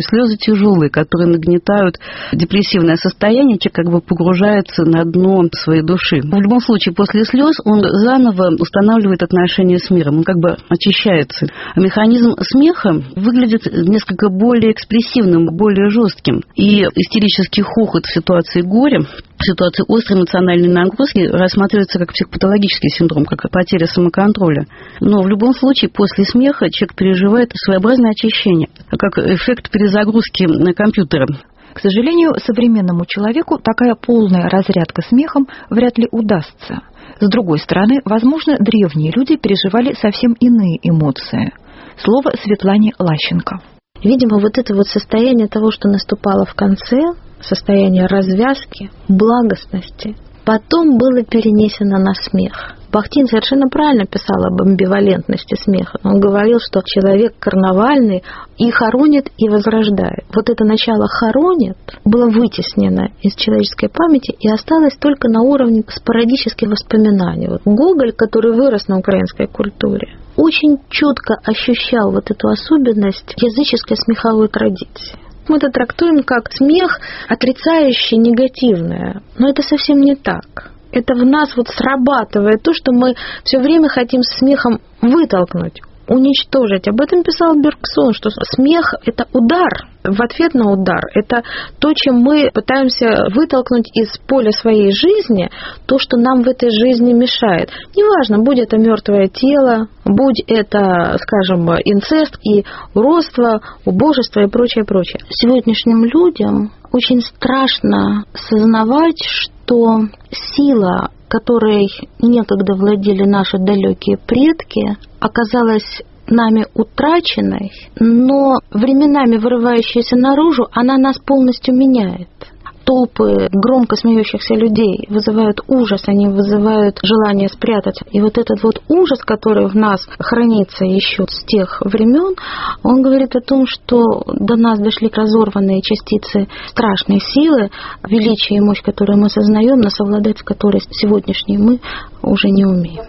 тяжелые, которые нагнетают депрессивное состояние, человек как бы погружается на дно своей души. В любом случае, после слез он заново устанавливает отношения с миром, он как бы очищается. Механизм смеха выглядит несколько более экспрессивным, более жестким. И истерический хохот в ситуации горя, в ситуации острой эмоциональной нагрузки рассматривается как психопатологический синдром, как потеря самоконтроля. Но в любом случае после смеха человек переживает своеобразное очищение, как эффект перезагрузки компьютера. К сожалению, современному человеку такая полная разрядка смехом вряд ли удастся. С другой стороны, возможно, древние люди переживали совсем иные эмоции. Слово Светлане Лащенко. Видимо, вот это вот состояние того, что наступало в конце, состояние развязки, благостности, потом было перенесено на смех. Бахтин совершенно правильно писал об амбивалентности смеха. Он говорил, что человек карнавальный и хоронит, и возрождает. Вот это начало хоронит было вытеснено из человеческой памяти и осталось только на уровне спорадических воспоминаний. Вот Гоголь, который вырос на украинской культуре, очень четко ощущал вот эту особенность языческой смеховой традиции. Мы это трактуем как смех, отрицающий негативное. Но это совсем не так. Это в нас вот срабатывает то, что мы все время хотим смехом вытолкнуть, уничтожить. Об этом писал Бергсон, что смех – это удар, в ответ на удар. Это то, чем мы пытаемся вытолкнуть из поля своей жизни, то, что нам в этой жизни мешает. Неважно, будь это мертвое тело, будь это, скажем, инцест и уродство, убожество и прочее, прочее. Сегодняшним людям очень страшно сознавать, что сила, которой некогда владели наши далекие предки, оказалась нами утраченной, но временами вырывающаяся наружу, она нас полностью меняет. Толпы громко смеющихся людей вызывают ужас, они вызывают желание спрятаться. И вот этот вот ужас, который в нас хранится еще с тех времен, он говорит о том, что до нас дошли разорванные частицы страшной силы, величие и мощь, которую мы сознаем, но совладать с которой сегодняшней мы уже не умеем.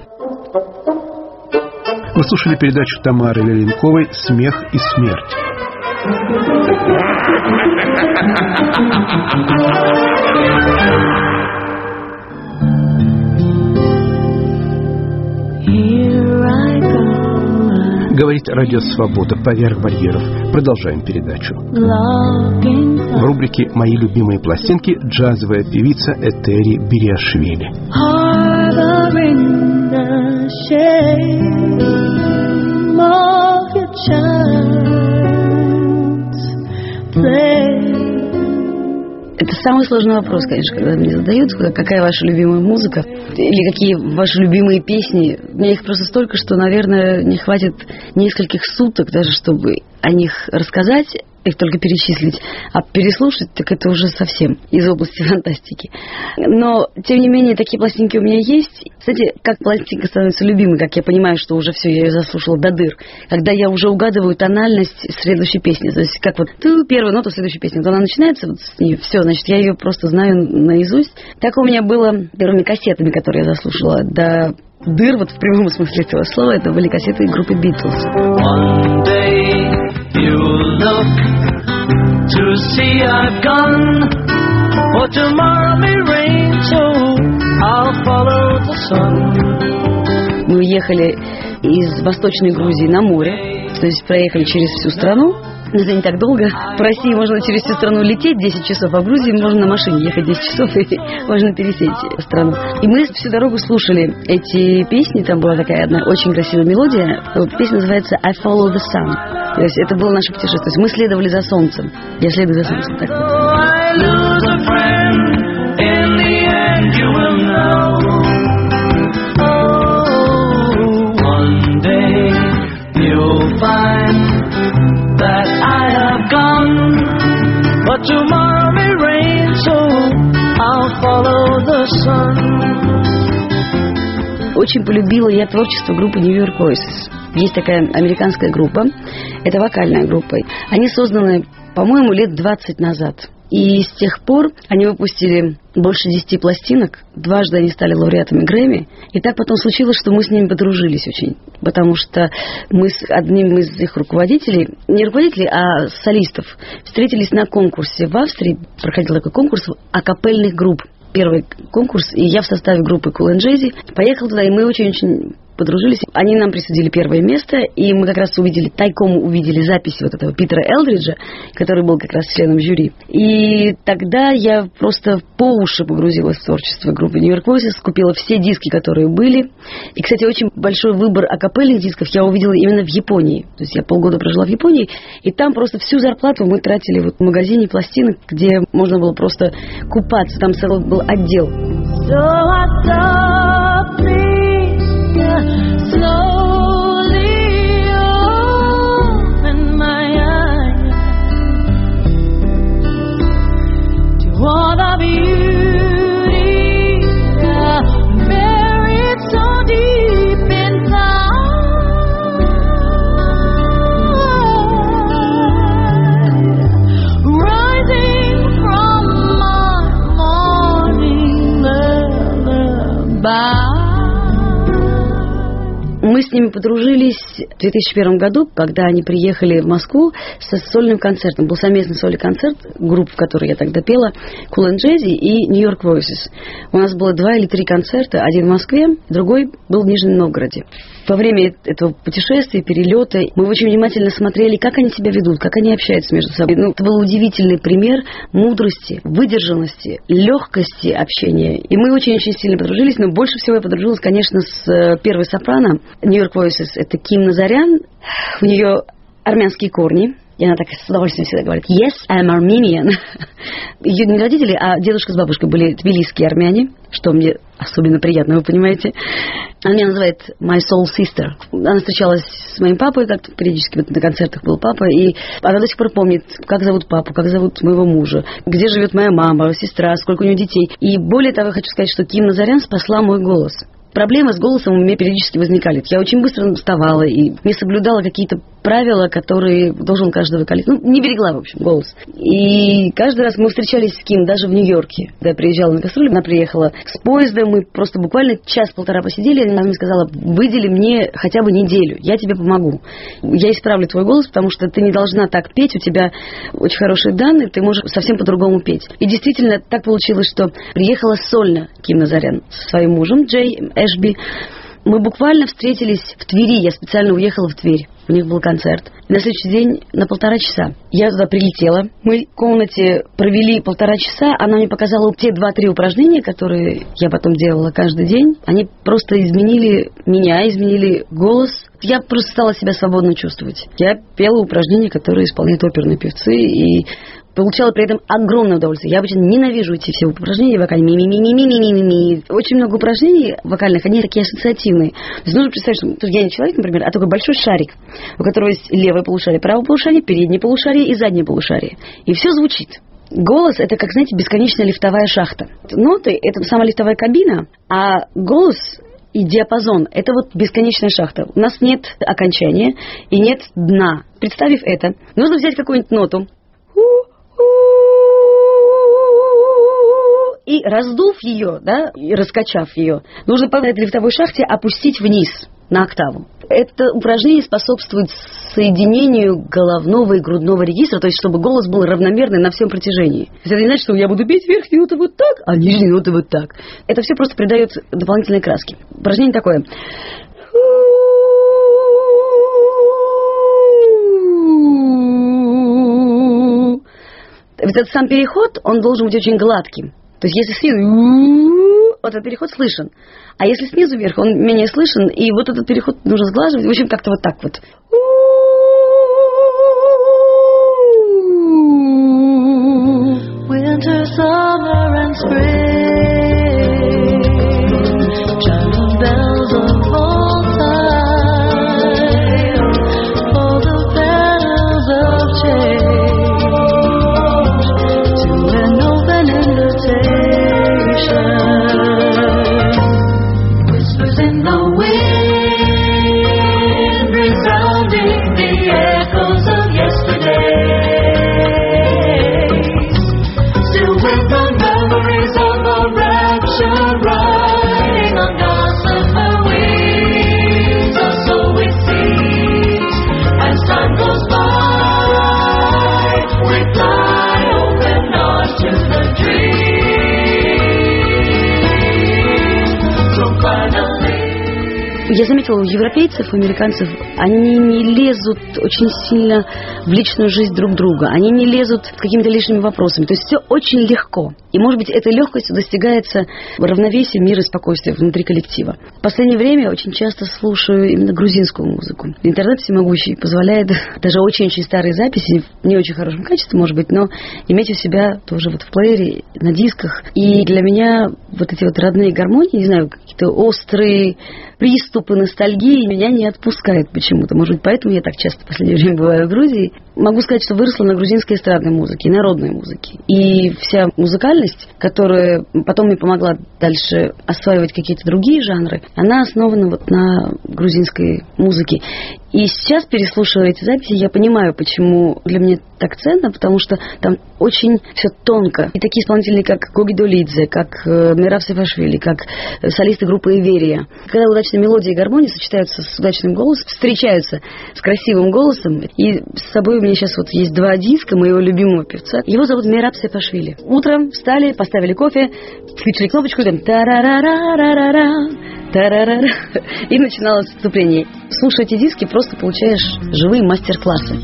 Вы слушали передачу Тамары Леленковой «Смех и смерть». Говорит Радио Свобода поверх барьеров. Продолжаем передачу. В рубрике «Мои любимые пластинки» джазовая певица Этери Бириашвили. Это самый сложный вопрос, конечно, когда мне задают, какая ваша любимая музыка или какие ваши любимые песни. У меня их просто столько, что, наверное, не хватит нескольких суток даже, чтобы о них рассказать, их только перечислить, а переслушать, так это уже совсем из области фантастики. Но, тем не менее, такие пластинки у меня есть. Кстати, как пластинка становится любимой, как я понимаю, что уже все, я ее заслушала до дыр, когда я уже угадываю тональность следующей песни. То есть, как вот первую ноту следующей песни, вот она начинается, вот с нее, все, значит, я ее просто знаю наизусть. Так у меня было первыми кассетами, которые я заслушала до дыр, вот в прямом смысле этого слова, это были кассеты группы Beatles. One day you look to see I've gone, for tomorrow may rain, so I'll follow the sun. Мы уехали из Восточной Грузии на море, то есть проехали через всю страну. Это не так долго. В России можно через всю страну лететь 10 часов, а в Грузии можно на машине ехать 10 часов, и можно пересечь страну. И мы всю дорогу слушали эти песни. Там была такая одна очень красивая мелодия. Песня называется «I follow the sun». То есть это было наше путешествие. То есть мы следовали за солнцем. Я следую за солнцем. Так вот. That I have gone, but tomorrow may rain, so I'll follow the sun. Очень полюбила я творчество группы New York Voices. Есть такая американская группа, это вокальная группа. Они созданы, по-моему, лет 20 назад. И с тех пор они выпустили больше 10 пластинок. Дважды они стали лауреатами Грэмми. И так потом случилось, что мы с ними подружились очень. Потому что мы с одним из их руководителей, не руководителей, а солистов, встретились на конкурсе в Австрии. Проходил такой конкурс акапельных групп. Первый конкурс, и я в составе группы Cool and Jazzy поехала туда, и мы очень-очень подружились. Они нам присудили первое место, и мы как раз тайком увидели записи вот этого Питера Элдриджа, который был как раз членом жюри. И тогда я просто по уши погрузилась в творчество группы New York Voices, купила все диски, которые были. И, кстати, очень большой выбор акапельных дисков я увидела именно в Японии. То есть я полгода прожила в Японии, и там просто всю зарплату мы тратили в магазине пластинок, где можно было просто купаться. Там целый был отдел. Slowly open my eyes to all the beauty buried so deep inside, rising from my morning lullaby. Мы с ними подружились в 2001 году, когда они приехали в Москву со сольным концертом. Был совместный сольный концерт групп, в которой я тогда пела, Cool and Jazzy и New York Voices. У нас было 2 или 3 концерта, один в Москве, другой был в Нижнем Новгороде. Во время этого путешествия, перелета, мы очень внимательно смотрели, как они себя ведут, как они общаются между собой. Это был удивительный пример мудрости, выдержанности, легкости общения. И мы очень-очень сильно подружились, но больше всего я подружилась, конечно, с первой сопрано New York Voices. Это Ким Назарян. У нее армянские корни. И она так с удовольствием всегда говорит: «Yes, I'm Armenian». Ее не родители, а дедушка с бабушкой были тбилисские армяне, что мне особенно приятно, вы понимаете. Она меня называет my soul sister. Она встречалась с моим папой, как-то периодически на концертах был папа, и она до сих пор помнит, как зовут папу, как зовут моего мужа, где живет моя мама, сестра, сколько у нее детей. И более того, я хочу сказать, что Ким Назарян спасла мой голос. Проблемы с голосом у меня периодически возникали. Я очень быстро вставала и не соблюдала какие-то правила, которые должен каждый вокалист. Не берегла, в общем, голос. И каждый раз мы встречались с Ким, даже в Нью-Йорке. Когда я приезжала на гастроли, она приехала с поезда, мы просто буквально час-полтора посидели, и она мне сказала: выдели мне хотя бы неделю, я тебе помогу. Я исправлю твой голос, потому что ты не должна так петь, у тебя очень хорошие данные, ты можешь совсем по-другому петь. И действительно так получилось, что приехала сольно Ким Назарян со своим мужем Джей Эшби. Мы буквально встретились в Твери. Я специально уехала в Тверь. У них был концерт. И на следующий день на 1,5 часа я туда прилетела. Мы в комнате провели 1,5 часа. Она мне показала те 2-3 упражнения, которые я потом делала каждый день. Они просто изменили меня, изменили голос. Я просто стала себя свободно чувствовать. Я пела упражнения, которые исполняют оперные певцы, и получала при этом огромное удовольствие. Я обычно ненавижу эти все упражнения вокальные. Ми-ми-ми-ми-ми-ми-ми-ми. Очень много упражнений вокальных, они такие ассоциативные. То есть нужно представить, что я не человек, например, а такой большой шарик, у которого есть левое полушарие, правое полушарие, переднее полушарие и заднее полушарие. И все звучит. Голос — это, как, знаете, бесконечная лифтовая шахта. Ноты — это сама лифтовая кабина, а голос и диапазон — это вот бесконечная шахта. У нас нет окончания и нет дна. Представив это, нужно взять какую-нибудь ноту и, раздув ее, да, и раскачав ее, нужно по этой лифтовой шахте опустить вниз на октаву. Это упражнение способствует соединению головного и грудного регистра, то есть чтобы голос был равномерный на всем протяжении. Это не значит, что я буду петь верхние ноты вот так, а нижние ноты вот так. Это все просто придает дополнительной краски. Упражнение такое. Этот сам переход, он должен быть очень гладким. То есть если снизу, вот этот переход слышен, а если снизу вверх, он менее слышен, и вот этот переход нужно сглаживать, в общем, как-то вот так вот. Winter, summer and spring, chiming bells of all time, for the bells of change, to an open invitation, whispers in the wind, brings out Я заметила, у европейцев, у американцев, они не лезут очень сильно в личную жизнь друг друга. Они не лезут с какими-то лишними вопросами. То есть все очень легко. И, может быть, этой легкостью достигается равновесия, мира и спокойствия внутри коллектива. В последнее время я очень часто слушаю именно грузинскую музыку. Интернет всемогущий позволяет даже очень-очень старые записи, в не очень хорошем качестве, может быть, но иметь у себя тоже вот в плеере, на дисках. И для меня вот эти вот родные гармонии, не знаю, какие-то острые приступы ностальгии меня не отпускают почему-то. Может быть, поэтому я так часто в последнее время бываю в Грузии. Могу сказать, что выросла на грузинской эстрадной музыке, народной музыке. И вся музыкальность, которая потом мне помогла дальше осваивать какие-то другие жанры, она основана вот на грузинской музыке. И сейчас, переслушивая эти записи, я понимаю, почему для меня так ценно, потому что там очень все тонко. И такие исполнители, как Гоги Долидзе, как Мераб Сефашвили, как солисты группы Иверия. Когда удачные мелодии и гармонии сочетаются с удачным голосом, встречаются с красивым голосом. И с собой у меня сейчас вот есть 2 диска моего любимого певца. Его зовут Мераб Сефашвили. Утром встали, поставили кофе, включили кнопочку, там та-ра-ра-ра-ра-ра-ра, та-ра-ра-ра, и начиналось вступление. Слушая эти диски, просто получаешь живые мастер-классы.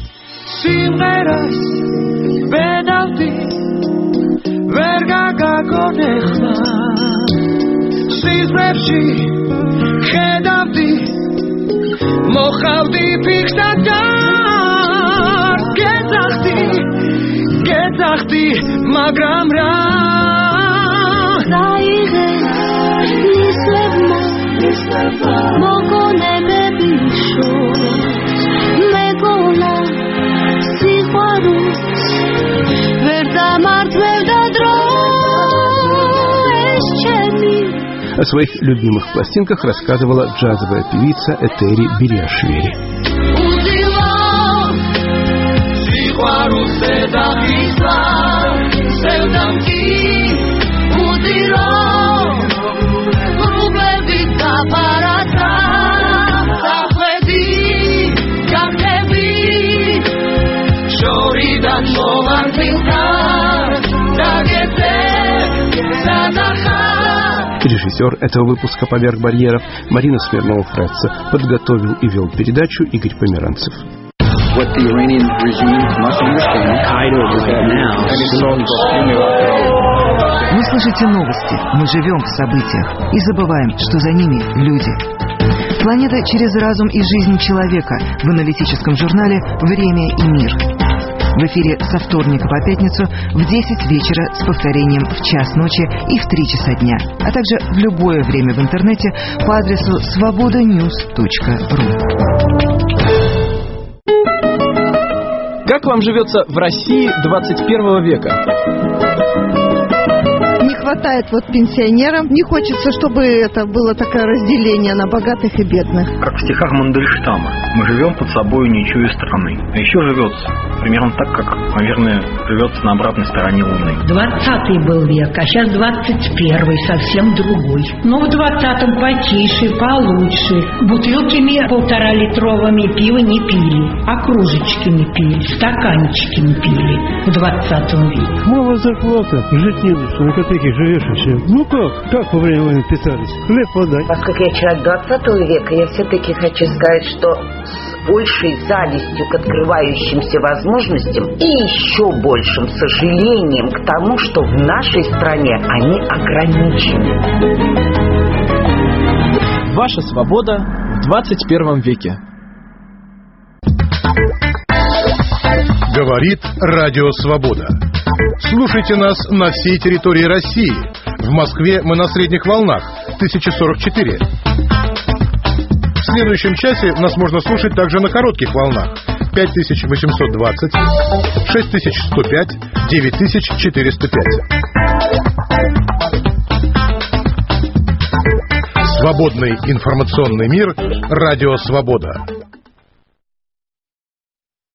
О своих любимых пластинках рассказывала джазовая певица Этери Бириашвили. Режиссер этого выпуска «Поверх барьеров» Марина Смирнова-Фретца. Подготовил и вел передачу Игорь Померанцев. Вы слышите новости, мы живем в событиях и забываем, что за ними люди. Планета через разум и жизнь человека в аналитическом журнале «Время и мир». В эфире со вторника по пятницу в 10 вечера с повторением в час ночи и в 3 часа дня, а также в любое время в интернете по адресу svobodanews.ru. Как вам живется в России 21 века? Не хватает вот пенсионерам. Не хочется, чтобы это было такое разделение на богатых и бедных. Как в стихах Мандельштама. Мы живем под собой ничью страны. А еще живется примерно так, как, наверное, живется на обратной стороне Луны. 20-й был век, а сейчас 21-й, совсем другой. Ну, в 20-м потише, получше. Бутылками 1,5-литровыми пива не пили, а кружечками пили, стаканчиками пили в 20 веке. Мало зарплата, жить не лучше, на копейки живешь и все. Ну как во время войны питались? Хлеб, вода. Поскольку я человек 20 века, я все-таки хочу сказать, что с большей завистью к открывающимся возможностям и еще большим сожалением к тому, что в нашей стране они ограничены. Ваша свобода в 21 веке. Говорит Радио Свобода. Слушайте нас на всей территории России. В Москве мы на средних волнах 1044. В следующем часе нас можно слушать также на коротких волнах 5820, 6105, 9405. Свободный информационный мир. Радио Свобода.